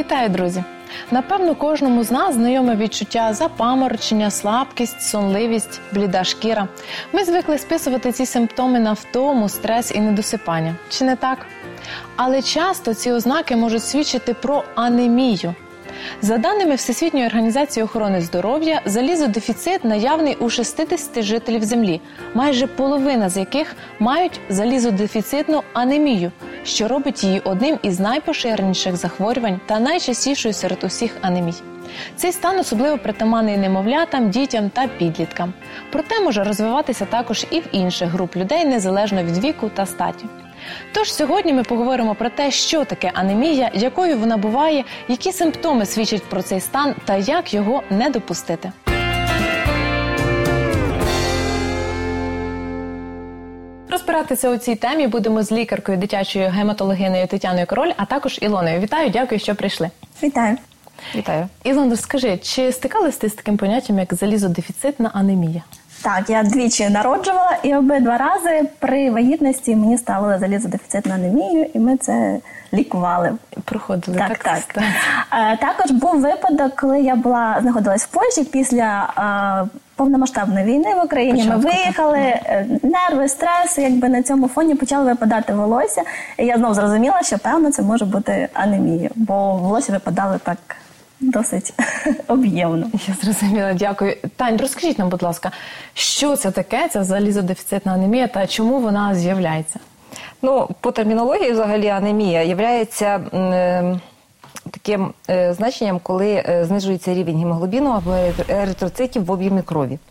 Вітаю, друзі! Напевно, кожному з нас знайоме відчуття запаморочення, слабкість, сонливість, бліда шкіра. Ми звикли списувати ці симптоми на втому, стрес і недосипання. Чи не так? Але часто ці ознаки можуть свідчити про анемію. За даними Всесвітньої організації охорони здоров'я, залізодефіцит наявний у 60 жителів Землі, майже половина з яких мають залізодефіцитну анемію, що робить її одним із найпоширеніших захворювань та найчастішою серед усіх анемій. Цей стан особливо притаманний немовлятам, дітям та підліткам. Проте може розвиватися також і в інших груп людей, незалежно від віку та статі. Тож сьогодні ми поговоримо про те, що таке анемія, якою вона буває, які симптоми свідчать про цей стан та як його не допустити. Розбиратися у цій темі будемо з лікаркою дитячою гематологинею Тетяною Король, а також Ілоною. Вітаю, дякую, що прийшли. Вітаю. Вітаю. Ілоно, скажи, чи стикалися ти з таким поняттям, як залізодефіцитна анемія? Так, я двічі народжувала, і обидва рази при вагітності мені ставили залізодефіцитну анемію, і ми це лікували. Проходили, так. Також був випадок, коли я знаходилась в Польщі після повномасштабної війни в Україні. Ми виїхали, нерви, стрес, якби на цьому фоні почало випадати волосся. І я знову зрозуміла, що, певно, це може бути анемія, бо волосся випадали так досить об'ємно. Я зрозуміла, дякую. Тань, розкажіть нам, будь ласка, що це таке, ця залізодефіцитна анемія та чому вона з'являється? По термінології взагалі анемія є таким значенням, коли знижується рівень гемоглобіну або еритроцитів в об'ємі крові.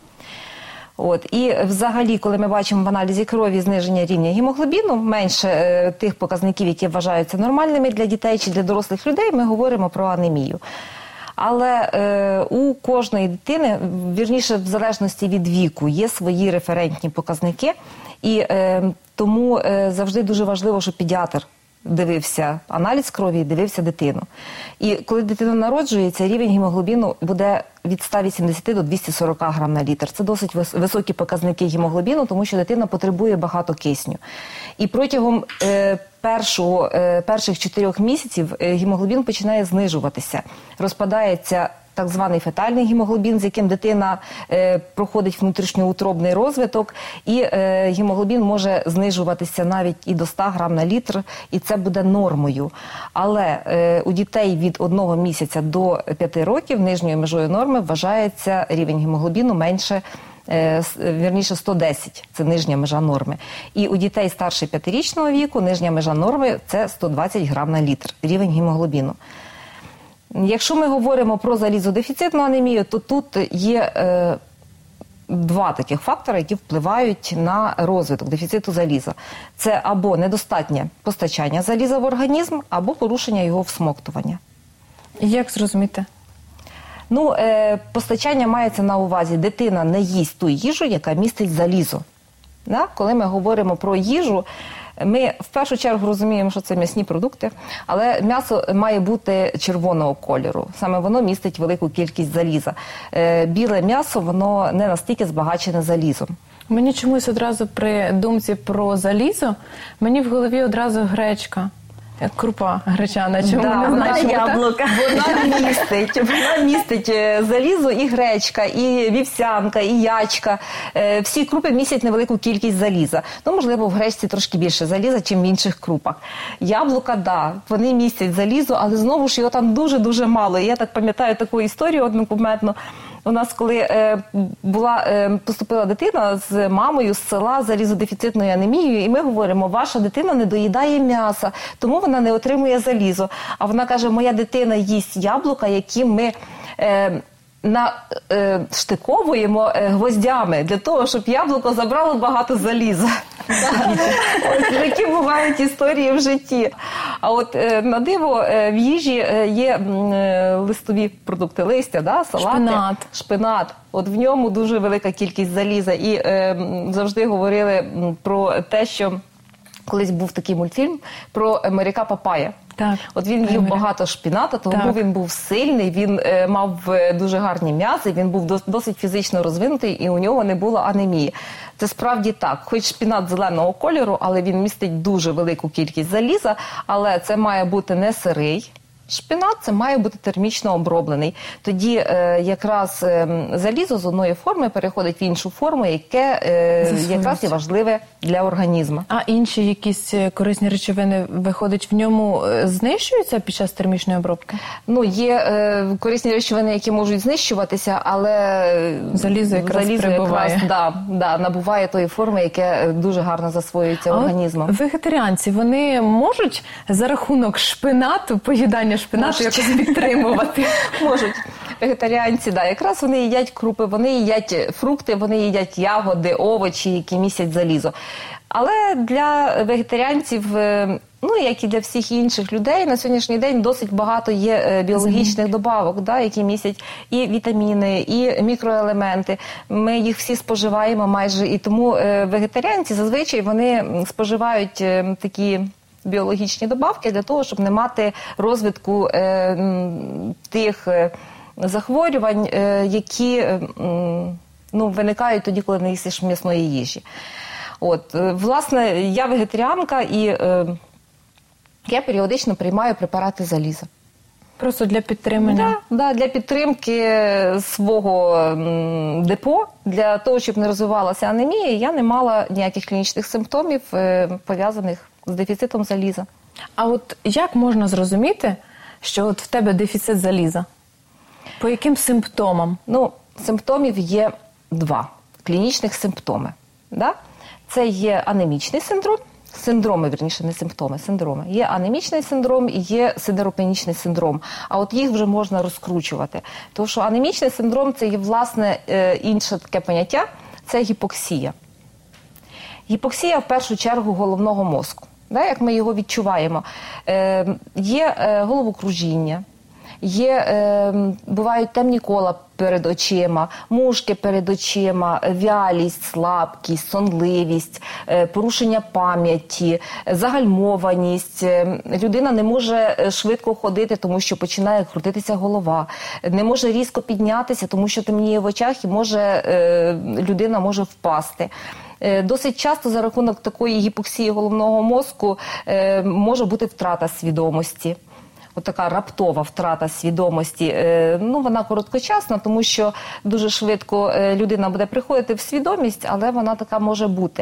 І взагалі, коли ми бачимо в аналізі крові зниження рівня гемоглобіну, менше тих показників, які вважаються нормальними для дітей чи для дорослих людей, ми говоримо про анемію. Але у кожної дитини, вірніше, в залежності від віку, є свої референтні показники, і тому завжди дуже важливо, щоб педіатр дивився аналіз крові і дивився дитину. І коли дитина народжується, рівень гемоглобіну буде від 180 до 240 грам на літр. Це досить високі показники гемоглобіну, тому що дитина потребує багато кисню. І протягом перших 4 місяців гемоглобін починає знижуватися. Розпадається так званий фетальний гемоглобін, з яким дитина проходить внутрішньоутробний розвиток, і гемоглобін може знижуватися навіть і до 100 грам на літр, і це буде нормою. Але у дітей від 1 місяця до 5 років нижньою межою норми вважається рівень гемоглобіну менше, вірніше 110, це нижня межа норми. І у дітей старше 5-річного віку нижня межа норми – це 120 грам на літр, рівень гемоглобіну. Якщо ми говоримо про залізодефіцитну анемію, то тут є два таких фактори, які впливають на розвиток дефіциту заліза. Це або недостатнє постачання заліза в організм, або порушення його всмоктування. Як зрозуміти? Постачання мається на увазі, дитина не їсть ту їжу, яка містить залізо. Коли ми говоримо про їжу, ми в першу чергу розуміємо, що це м'ясні продукти, але м'ясо має бути червоного кольору. Саме воно містить велику кількість заліза. Біле м'ясо, воно не настільки збагачене залізом. Мені чомусь одразу при думці про залізо, мені в голові одразу гречка. Крупа гречана, чому не знаю, яблука. Вона містить залізо і гречка, і вівсянка, і ячка. Всі крупи містять невелику кількість заліза. Можливо, в гречці трошки більше заліза, ніж в інших крупах. Яблука, вони містять залізо, але знову ж його там дуже-дуже мало. І я так пам'ятаю таку історію однокументну. У нас, коли поступила дитина з мамою з села з залізодефіцитною анемією, і ми говоримо, ваша дитина не доїдає м'яса, тому вона не отримує залізо. А вона каже, моя дитина їсть яблука, які ми штиковуємо гвоздями, для того, щоб яблуко забрало багато заліза. Такі бувають історії в житті. А на диво в їжі є листові продукти, листя, салати, шпинат. В ньому дуже велика кількість заліза. І завжди говорили про те, що колись був такий мультфільм про моряка Папая. Так. Він їв багато шпіната, тому він був сильний, він мав дуже гарні м'язи, він був досить фізично розвинутий і у нього не було анемії. Це справді так. Хоч шпінат зеленого кольору, але він містить дуже велику кількість заліза, але це має бути не сирий Шпинат – це має бути термічно оброблений. Тоді якраз залізо з одної форми переходить в іншу форму, яке якраз є важливе для організму. А інші якісь корисні речовини, виходить, в ньому знищуються під час термічної обробки? Ну, є корисні речовини, які можуть знищуватися, але залізо якраз прибуває. Набуває тої форми, яке дуже гарно засвоюється організмом. Вегетаріанці, вони можуть за рахунок шпинату, поїдання шпинату якось підтримувати? Можуть. Вегетаріанці, якраз вони їдять крупи, вони їдять фрукти, вони їдять ягоди, овочі, які містять залізо. Але для вегетаріанців, ну, як і для всіх інших людей, на сьогоднішній день досить багато є біологічних добавок, які містять і вітаміни, і мікроелементи. Ми їх всі споживаємо майже, і тому вегетаріанці зазвичай вони споживають такі біологічні добавки для того, щоб не мати розвитку тих захворювань, які виникають тоді, коли не їсиш м'ясної їжі. Власне, я вегетаріанка і я періодично приймаю препарати заліза. Просто для підтримання? Для підтримки свого депо, для того, щоб не розвивалася анемія, я не мала ніяких клінічних симптомів, пов'язаних з дефіцитом заліза. А от як можна зрозуміти, що от в тебе дефіцит заліза? По яким симптомам? Симптомів є два. Клінічних симптоми. Це є анемічний синдром. Синдроми, вірніше, не симптоми, синдроми. Є анемічний синдром і є сидеропенічний синдром. А от їх вже можна розкручувати. Тому що анемічний синдром – це є, власне, інше таке поняття – це гіпоксія. Гіпоксія, в першу чергу, головного мозку. Як ми його відчуваємо. Є головокружіння, бувають темні кола перед очима, мушки перед очима, вялість, слабкість, сонливість, порушення пам'яті, загальмованість. Людина не може швидко ходити, тому що починає крутитися голова. Не може різко піднятися, тому що темніє в очах і людина може впасти. Досить часто за рахунок такої гіпоксії головного мозку може бути втрата свідомості. Така раптова втрата свідомості, вона короткочасна, тому що дуже швидко людина буде приходити в свідомість, але вона така може бути.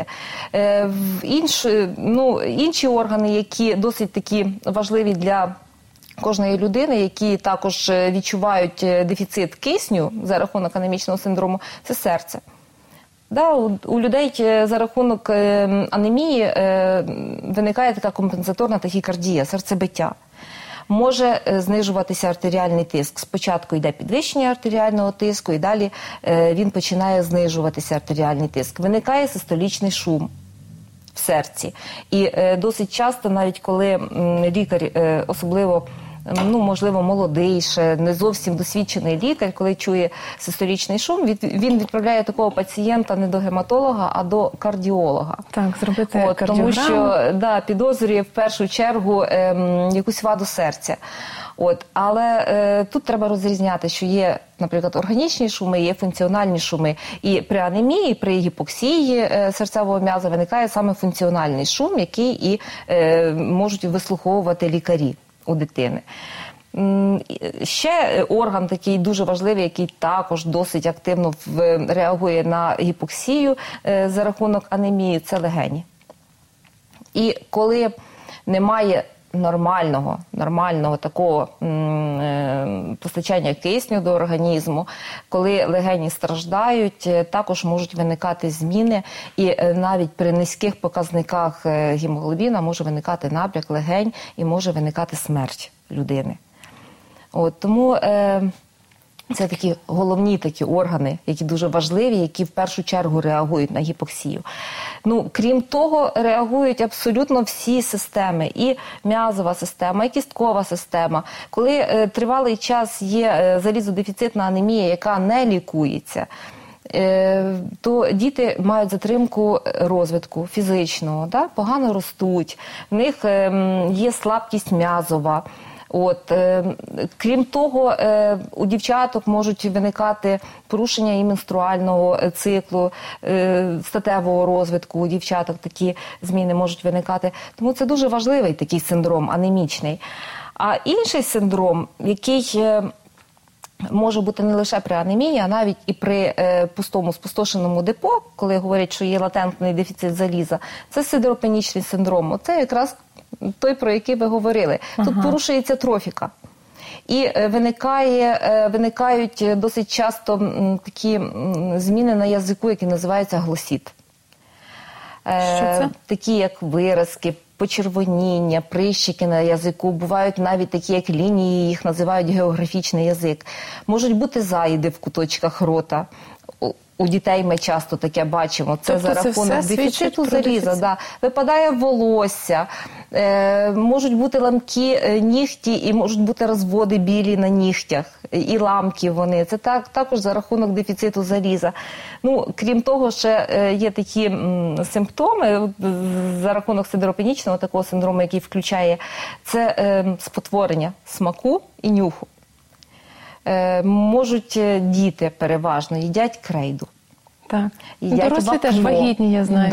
Інші органи, які досить такі важливі для кожної людини, які також відчувають дефіцит кисню за рахунок анемічного синдрому, це серце. У людей за рахунок анемії виникає така компенсаторна тахікардія, серцебиття. Може знижуватися артеріальний тиск. Спочатку йде підвищення артеріального тиску, і далі він починає знижуватися артеріальний тиск. Виникає систолічний шум в серці. І досить часто, навіть коли лікар, особливо, можливо, молодий, ще не зовсім досвідчений лікар, коли чує систолічний шум, він відправляє такого пацієнта не до гематолога, а до кардіолога. Так, зробити кардіограму. Тому що підозрює в першу чергу якусь ваду серця. Але тут треба розрізняти, що є, наприклад, органічні шуми, є функціональні шуми. І при анемії, при гіпоксії серцевого м'яза виникає саме функціональний шум, який і можуть вислуховувати лікарі у дитини. Ще орган такий дуже важливий, який також досить активно реагує на гіпоксію за рахунок анемії – це легені. І коли немає нормального такого постачання кисню до організму, коли легені страждають, також можуть виникати зміни, і навіть при низьких показниках гемоглобіна може виникати набряк легень і може виникати смерть людини. Тому це такі головні органи, які дуже важливі, які в першу чергу реагують на гіпоксію. Крім того, реагують абсолютно всі системи, і м'язова система, і кісткова система. Коли тривалий час є залізодефіцитна анемія, яка не лікується, то діти мають затримку розвитку фізичного, погано ростуть, в них є слабкість м'язова. Крім того, у дівчаток можуть виникати порушення і менструального циклу, статевого розвитку. У дівчаток такі зміни можуть виникати. Тому це дуже важливий такий синдром анемічний. А інший синдром, який може бути не лише при анемії, а навіть і при пустому спустошеному депо, коли говорять, що є латентний дефіцит заліза, це сидеропенічний синдром. Це якраз той, про який ви говорили. Тут порушується трофіка. І виникають досить часто такі зміни на язику, які називаються глосіт. Що це? Такі як виразки, почервоніння, прищики на язику, бувають навіть такі як лінії, їх називають географічний язик. Можуть бути заїди в куточках рота. У дітей ми часто таке бачимо. Це тобто за рахунок дефіциту заліза. Да. Випадає волосся, можуть бути ламкі нігті і можуть бути розводи білі на нігтях. І ламки вони. Це також за рахунок дефіциту заліза. Ну, крім того, ще є такі симптоми за рахунок сидеропенічного такого синдрому, який включає, це спотворення смаку і нюху. Можуть діти переважно їдять крейду. Так. Дорослі теж вагітні, я знаю.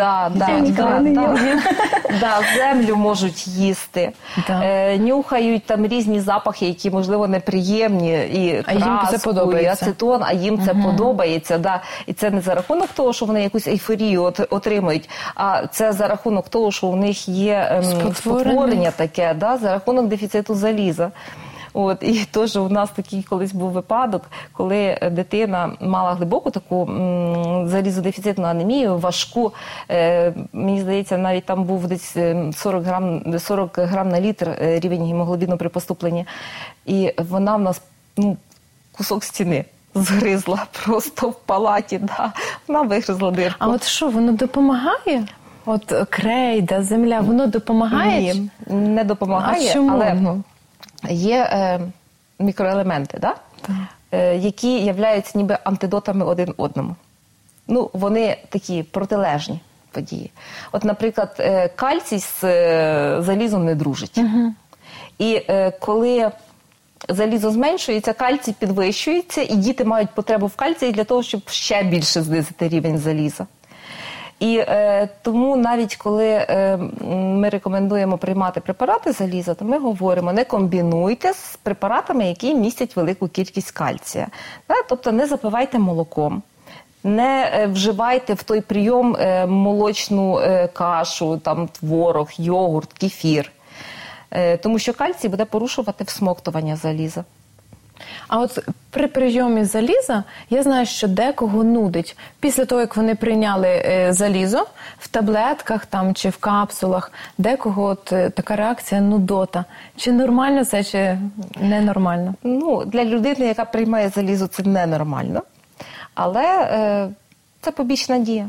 Землю можуть їсти. Нюхають там різні запахи, які, можливо, неприємні. І краску, і ацетон, а їм це подобається. І це не за рахунок того, що вони якусь ейфорію отримують, а це за рахунок того, що у них є спотворення таке, за рахунок дефіциту заліза. І теж у нас такий колись був випадок, коли дитина мала глибоку таку залізодефіцитну анемію, важку. Мені здається, навіть там був десь 40 грам на літр рівень гемоглобіну при поступленні. І вона в нас кусок стіни згризла просто в палаті. Вона вигризла дирку. А от що, воно допомагає? От крейда, земля, воно допомагає? Ні, не допомагає. А чому? Але є мікроелементи, які являються ніби антидотами один одному. Вони такі протилежні події. От, наприклад, кальцій з залізом не дружить. І коли залізо зменшується, кальцій підвищується, і діти мають потребу в кальції для того, щоб ще більше знизити рівень заліза. І тому навіть коли ми рекомендуємо приймати препарати заліза, то ми говоримо, не комбінуйте з препаратами, які містять велику кількість кальція. Тобто не запивайте молоком, не вживайте в той прийом молочну кашу, творог, йогурт, кефір. Тому що кальцій буде порушувати всмоктування заліза. А от при прийомі заліза, я знаю, що декого нудить. Після того, як вони прийняли залізо в таблетках чи в капсулах, декого така реакція нудота. Чи нормально це, чи ненормально? Для людини, яка приймає залізо, це ненормально. Але це побічна дія.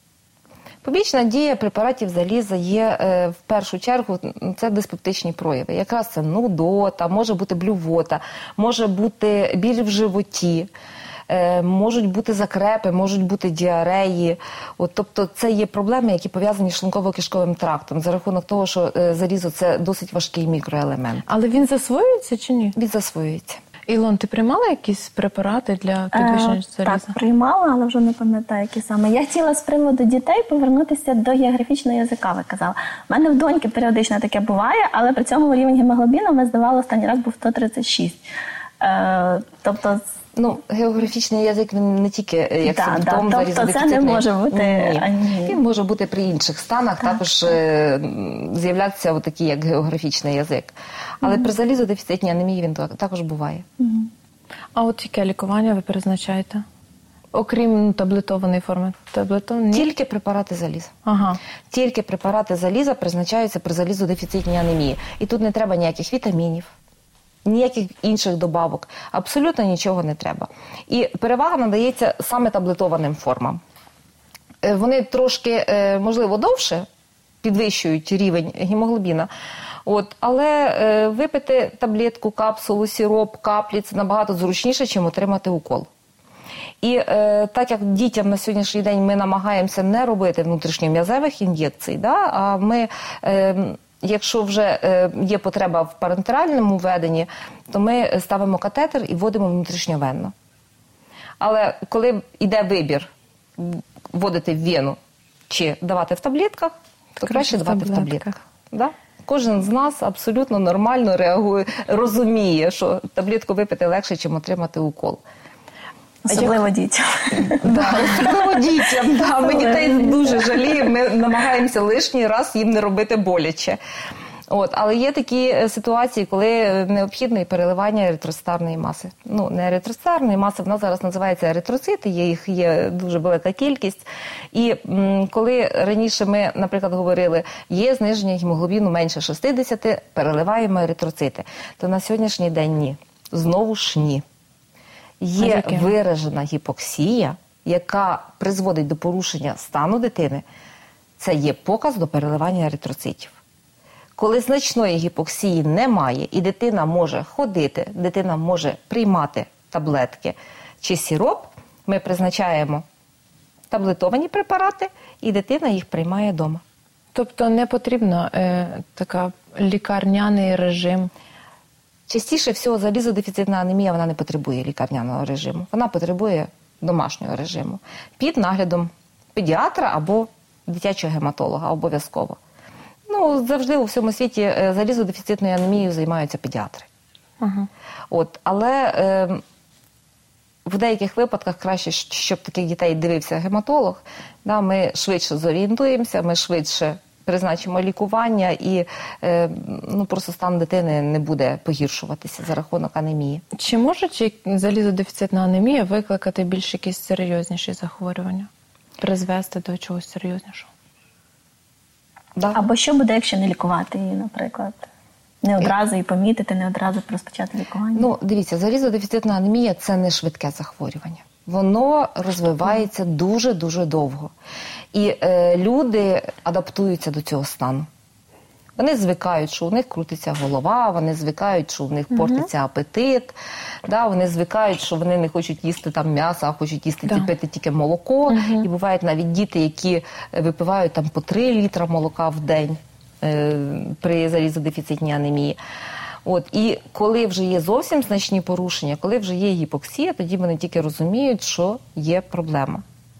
Побічна дія препаратів заліза є, в першу чергу, це диспептичні прояви. Якраз це нудота, може бути блювота, може бути біль в животі, можуть бути закрепи, можуть бути діареї. Тобто це є проблеми, які пов'язані з шлунково-кишковим трактом, за рахунок того, що залізо – це досить важкий мікроелемент. Але він засвоюється чи ні? Він засвоюється. Ілон, ти приймала якісь препарати для підвищення заліза? Так, приймала, але вже не пам'ятаю, які саме. Я хотіла з приводу дітей повернутися до географічного язика, ви казали. У мене в доньки періодично таке буває, але при цьому рівень гемоглобіну, ми здавали, останній раз був 136. Тобто... географічний язик, він не тільки як симптом тобто це не може бути... Він може бути при інших станах, також з'являтися отакий, як географічний язик. Але при залізодефіцитній анемії він також буває. А от яке лікування ви призначаєте? Окрім таблетованої форми? Тільки препарати заліза. Тільки препарати заліза призначаються при залізодефіцитній анемії. І тут не треба ніяких вітамінів, ніяких інших добавок. Абсолютно нічого не треба. І перевага надається саме таблетованим формам. Вони трошки, можливо, довше підвищують рівень гемоглобіна, але випити таблетку, капсулу, сироп, каплі – це набагато зручніше, ніж отримати укол. І так як дітям на сьогоднішній день ми намагаємося не робити внутрішньом'язевих ін'єкцій, а ми... Якщо вже є потреба в парентеральному введенні, то ми ставимо катетер і вводимо внутрішньовенно. Але коли йде вибір вводити в вену чи давати в таблетках, то краще давати в таблетках. Кожен з нас абсолютно нормально реагує, розуміє, що таблетку випити легше, чим отримати укол. Особливо дітям. Особливо дітям. Ми дітей дуже жаліємо, ми намагаємося лишній раз їм не робити боляче. Але є такі ситуації, коли необхідне переливання еритроцитарної маси. Не еритроцитарної маси, вона зараз називається еритроцити, їх є дуже велика кількість. І коли раніше ми, наприклад, говорили, є зниження гемоглобіну менше 60, переливаємо еритроцити, то на сьогоднішній день ні. Знову ж ні. Є виражена гіпоксія, яка призводить до порушення стану дитини. Це є показ до переливання еритроцитів. Коли значної гіпоксії немає і дитина може ходити, дитина може приймати таблетки чи сироп, ми призначаємо таблетовані препарати і дитина їх приймає вдома. Тобто не потрібно така лікарняний режим? Частіше всього залізодефіцитна анемія, вона не потребує лікарняного режиму. Вона потребує домашнього режиму. Під наглядом педіатра або дитячого гематолога обов'язково. Завжди у всьому світі залізодефіцитною анемією займаються педіатри. Але в деяких випадках краще, щоб таких дітей дивився гематолог. Ми швидше зорієнтуємося, ми швидше призначимо лікування і просто стан дитини не буде погіршуватися за рахунок анемії. Чи може залізодефіцитна анемія викликати більш якісь серйозніші захворювання? Призвести до чогось серйознішого? Да. Або що буде, якщо не лікувати її, наприклад? Не одразу її помітити, не одразу розпочати лікування? Дивіться, залізодефіцитна анемія – це не швидке захворювання. Воно розвивається дуже-дуже довго. І люди адаптуються до цього стану. Вони звикають, що у них крутиться голова, вони звикають, що у них портиться апетит, вони звикають, що вони не хочуть їсти м'ясо, а хочуть їсти пити тільки молоко. І бувають навіть діти, які випивають по 3 літра молока в день при залізодефіцитній анемії. І коли вже є зовсім значні порушення, коли вже є гіпоксія, тоді вони тільки розуміють, що є проблема.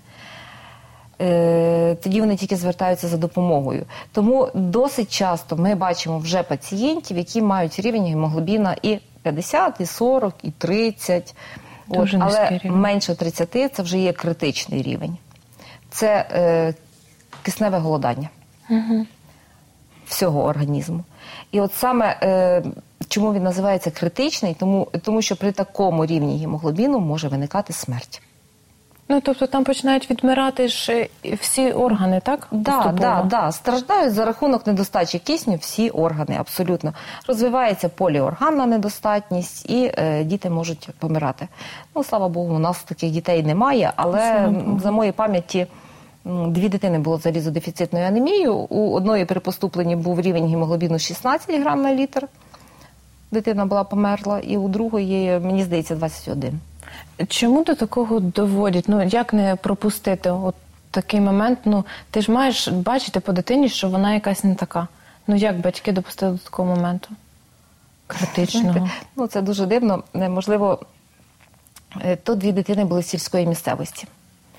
Тоді вони тільки звертаються за допомогою. Тому досить часто ми бачимо вже пацієнтів, які мають рівень гемоглобіна і 50, і 40, і 30. Але менше 30 – це вже є критичний рівень. Це кисневе голодання всього організму. І саме чому він називається критичний, тому що при такому рівні гемоглобіну може виникати смерть. Тобто там починають відмирати ж всі органи, так? Так. Страждають за рахунок недостачі кисню всі органи, абсолютно. Розвивається поліорганна недостатність і діти можуть помирати. Слава Богу, у нас таких дітей немає, але за моєї пам'яті 2 дитини було з залізодефіцитною анемією. У одної при поступленні був рівень гемоглобіну 16 грам на літр. Дитина була померла, і у другої, мені здається, 21. Чому до такого доводять? Як не пропустити такий момент? Ти ж маєш бачити по дитині, що вона якась не така. Як батьки допустили до такого моменту? Критичного. Це дуже дивно. Можливо, то 2 дитини були з сільської місцевості.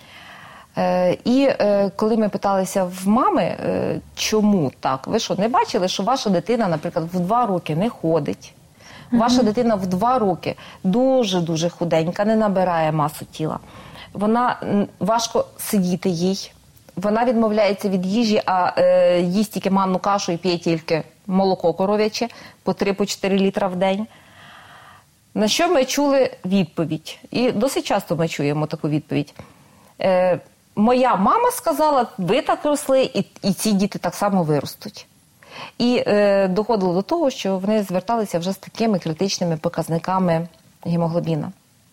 І коли ми питалися в мами, чому так? Ви що, не бачили, що ваша дитина, наприклад, в 2 роки не ходить? Ваша дитина в 2 роки дуже-дуже худенька, не набирає масу тіла. Вона важко сидіти їй. Вона відмовляється від їжі, а їсть тільки манну кашу і п'є тільки молоко коров'яче по 3-4 літра в день. На що ми чули відповідь? І досить часто ми чуємо таку відповідь. Моя мама сказала, ви так росли, і ці діти так само виростуть. І доходило до того, що вони зверталися вже з такими критичними показниками гемоглобіна.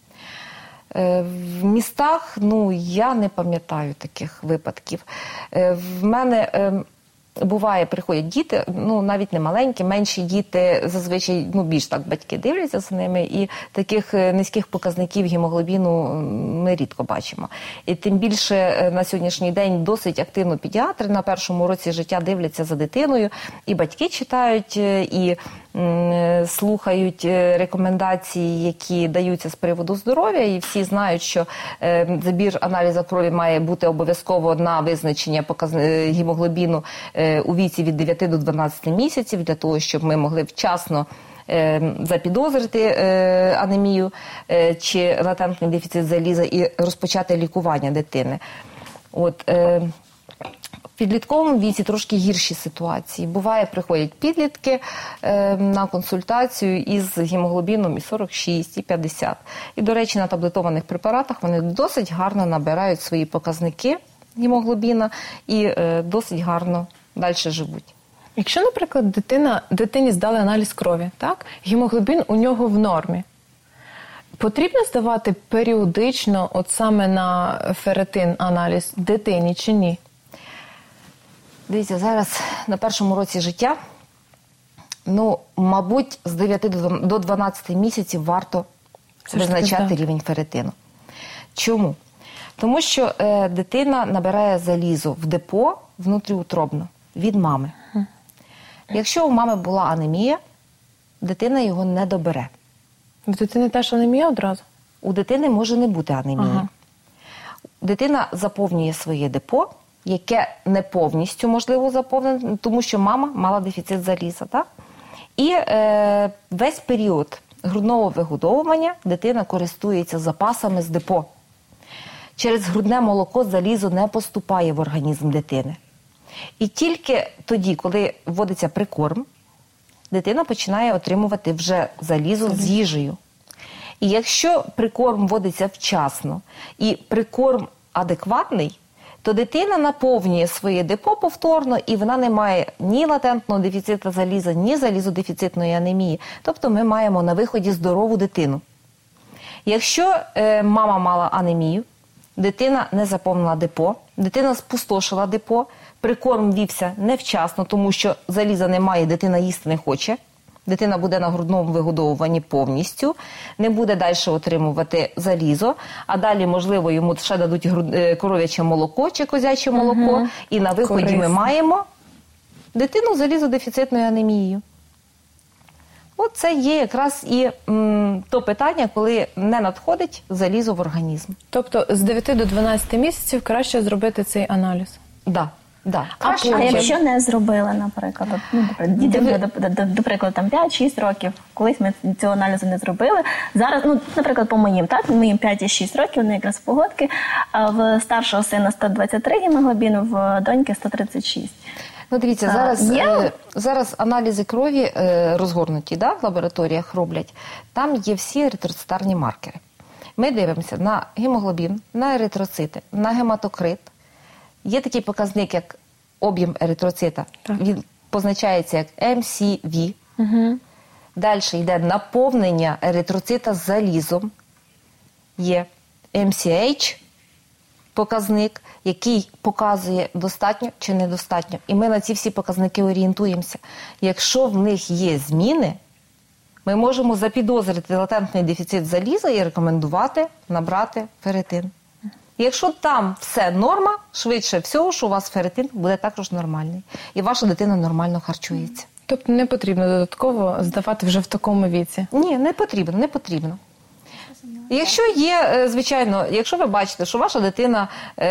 В містах, я не пам'ятаю таких випадків. В мене буває, приходять діти, навіть не маленькі, менші діти, зазвичай, більш так батьки дивляться за ними, і таких низьких показників гемоглобіну ми рідко бачимо. І тим більше на сьогоднішній день досить активно педіатри на першому році життя дивляться за дитиною, і батьки читають, і слухають рекомендації, які даються з приводу здоров'я, і всі знають, що забір аналізу крові має бути обов'язково на визначення гемоглобіну у віці від 9 до 12 місяців, для того, щоб ми могли вчасно запідозрити анемію чи латентний дефіцит заліза і розпочати лікування дитини. От, в підлітковому віці трошки гірші ситуації. Буває, приходять підлітки на консультацію із гемоглобіном і 46, і 50. І, до речі, на таблетованих препаратах вони досить гарно набирають свої показники гемоглобіна і досить гарно далі живуть. Якщо, наприклад, дитині здали аналіз крові, так? Гемоглобін у нього в нормі. Потрібно здавати періодично, от саме на ферритин аналіз дитині чи ні? Дивіться, зараз на першому році життя, мабуть, з 9 до 12 місяців варто визначати рівень ферритину. Чому? Тому що дитина набирає залізо в депо внутріутробно від мами. Якщо у мами була анемія, дитина його не добере. У дитини теж анемія одразу? У дитини може не бути анемії. Ага. Дитина заповнює своє депо, яке не повністю, можливо, заповнене, тому що мама мала дефіцит заліза. Так? І весь період грудного вигодовування дитина користується запасами з депо. Через грудне молоко залізо не поступає в організм дитини. І тільки тоді, коли вводиться прикорм, дитина починає отримувати вже залізо з їжею. І якщо прикорм вводиться вчасно і прикорм адекватний, то дитина наповнює своє депо повторно, і вона не має ні латентного дефіциту заліза, ні залізодефіцитної анемії. Тобто ми маємо на виході здорову дитину. Якщо мама мала анемію, дитина не заповнила депо, дитина спустошила депо, прикорм вівся невчасно, тому що заліза немає, дитина їсти не хоче. Дитина буде на грудному вигодовуванні повністю, не буде далі отримувати залізо, а далі, можливо, йому ще дадуть коров'яче молоко чи козяче молоко, і на виході ми маємо дитину з залізодефіцитною анемією. От це є якраз і то питання, коли не надходить залізо в організм. Тобто з 9 до 12 місяців краще зробити цей аналіз? Так. Да. А якщо не зробили, наприклад, дітям, до прикладу, 5-6 років, колись ми цього аналізу не зробили. Зараз, наприклад, по моїм 5 і 6 років, вони якраз погодки, в старшого сина 123 гемоглобіну, в доньки 136. Дивіться, зараз аналізи крові розгорнуті, в лабораторіях роблять. Там є всі еритроцитарні маркери. Ми дивимося на гемоглобін, на еритроцити, на гематокрит. Є такий показник, як об'єм еритроцита. Так. Він позначається як МСВ. Угу. Далі йде наповнення еритроцита залізом. Є МСH показник, який показує, достатньо чи недостатньо. І ми на ці всі показники орієнтуємося. Якщо в них є зміни, ми можемо запідозрити латентний дефіцит заліза і рекомендувати набрати ферритин. Якщо там все норма, швидше всього, що у вас ферритин буде також нормальний. І ваша дитина нормально харчується. Тобто не потрібно додатково здавати вже в такому віці? Ні, не потрібно. Якщо є, звичайно, якщо ви бачите, що ваша дитина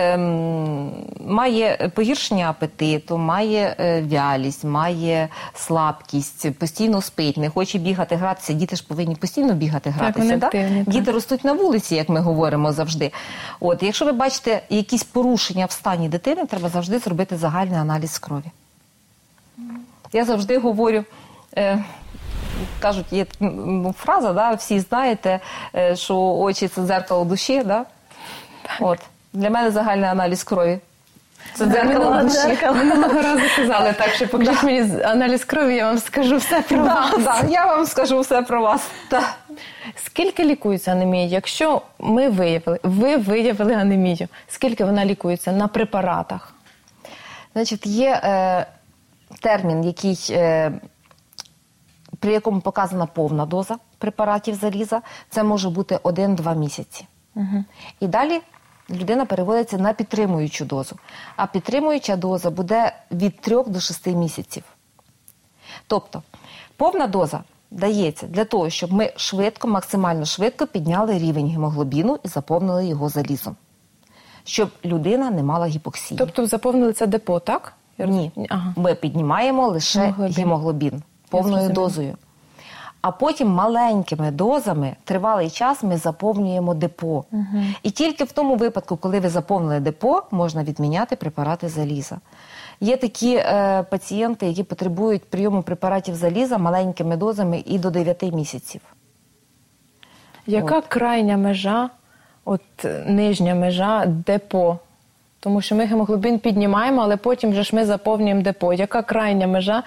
має погіршення апетиту, має вялість, має слабкість, постійно спить, не хоче бігати, гратися, діти ж повинні постійно бігати, гратися. Так, активні, діти ростуть на вулиці, як ми говоримо завжди. От, якщо ви бачите якісь порушення в стані дитини, треба завжди зробити загальний аналіз крові. Я завжди говорю... Кажуть, є фраза, всі знаєте, що очі – це дзеркало душі. Да? От. Для мене загальний аналіз крові. Це дзеркало душі. Минулого разу казали так, що покажіть мені аналіз крові, я вам скажу все про вас. Так, я вам скажу все про вас. Так. Скільки лікується анемія? Якщо ви виявили анемію, скільки вона лікується на препаратах? Значить, є термін, який... при якому показана повна доза препаратів заліза, це може бути 1-2 місяці. Угу. І далі людина переводиться на підтримуючу дозу. А підтримуюча доза буде від 3 до 6 місяців. Тобто, повна доза дається для того, щоб ми максимально швидко підняли рівень гемоглобіну і заповнили його залізом. Щоб людина не мала гіпоксії. Тобто заповнили це депо, так? Ні. Ага. Ми піднімаємо лише гемоглобін повною дозою. А потім маленькими дозами тривалий час ми заповнюємо депо. І тільки в тому випадку, коли ви заповнили депо, можна відміняти препарати заліза. Є такі пацієнти, які потребують прийому препаратів заліза маленькими дозами і до 9 місяців. Яка крайня межа, нижня межа депо? Тому що ми гемоглобін піднімаємо, але потім вже ж ми заповнюємо депо. Яка крайня межа?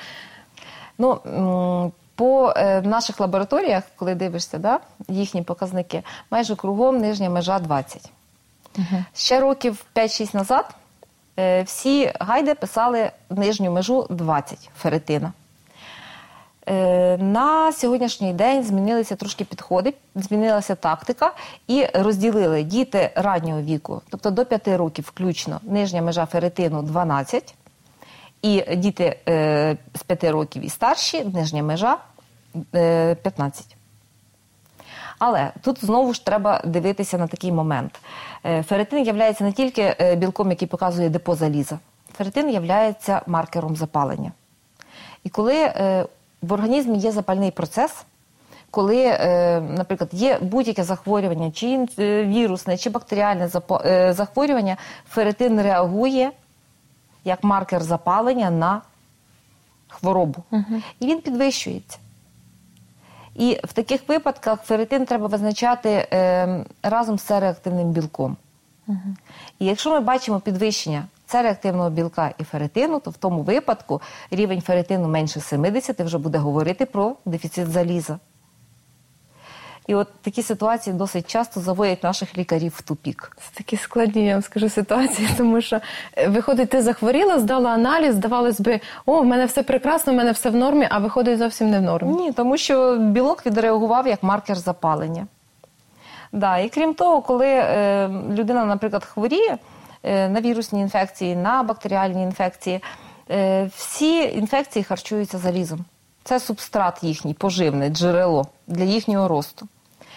По наших лабораторіях, коли дивишся, їхні показники, майже кругом нижня межа 20. Ще років 5-6 назад всі гайди писали нижню межу 20 ферритина. На сьогоднішній день змінилися трошки підходи, змінилася тактика і розділили діти раннього віку, тобто до 5 років включно, нижня межа ферритину 12, і діти з 5 років і старші, нижня межа 15. Але тут знову ж треба дивитися на такий момент. Ферритин є не тільки білком, який показує депо заліза. Ферритин є маркером запалення. І коли в організмі є запальний процес, коли, наприклад, є будь-яке захворювання, чи вірусне, чи бактеріальне захворювання, ферритин реагує як маркер запалення на хворобу. І він підвищується. І в таких випадках ферритин треба визначати разом з С-реактивним білком. І якщо ми бачимо підвищення С-реактивного білка і ферритину, то в тому випадку рівень ферритину менше 70 вже буде говорити про дефіцит заліза. І от такі ситуації досить часто заводять наших лікарів в тупік. Це такі складні, я вам скажу, ситуації, тому що, виходить, ти захворіла, здала аналіз, здавалось би, в мене все прекрасно, в мене все в нормі, а виходить зовсім не в нормі. Ні, тому що білок відреагував як маркер запалення. І крім того, коли людина, наприклад, хворіє на вірусні інфекції, на бактеріальні інфекції, всі інфекції харчуються залізом. Це субстрат їхній, поживне джерело для їхнього росту.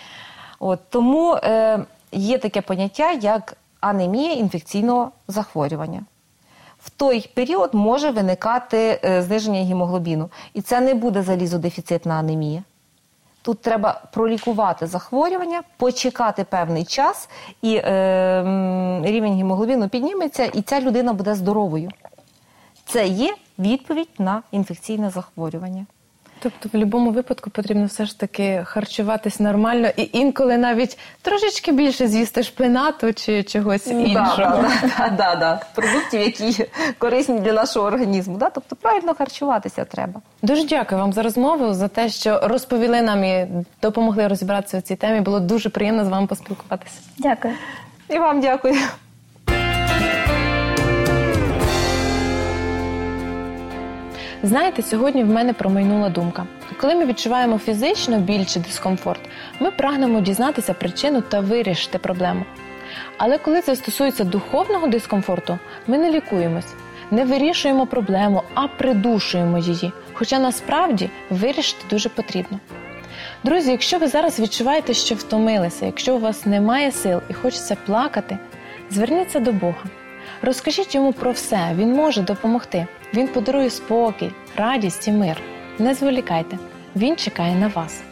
Тому є таке поняття, як анемія інфекційного захворювання. В той період може виникати зниження гемоглобіну. І це не буде залізодефіцитна анемія. Тут треба пролікувати захворювання, почекати певний час, і рівень гемоглобіну підніметься, і ця людина буде здоровою. Це є відповідь на інфекційне захворювання. Тобто в будь-якому випадку потрібно все ж таки харчуватись нормально і інколи навіть трошечки більше з'їсти шпинату чи чогось іншого. Так. Продуктів, які корисні для нашого організму. Тобто правильно харчуватися треба. Дуже дякую вам за розмову, за те, що розповіли нам і допомогли розібратися в цій темі. Було дуже приємно з вами поспілкуватися. Дякую. І вам дякую. Знаєте, сьогодні в мене промайнула думка. Коли ми відчуваємо фізично біль чи дискомфорт, ми прагнемо дізнатися причину та вирішити проблему. Але коли це стосується духовного дискомфорту, ми не лікуємось, не вирішуємо проблему, а придушуємо її. Хоча насправді вирішити дуже потрібно. Друзі, якщо ви зараз відчуваєте, що втомилися, якщо у вас немає сил і хочеться плакати, зверніться до Бога. Розкажіть йому про все, він може допомогти. Він подарує спокій, радість і мир. Не зволікайте, він чекає на вас.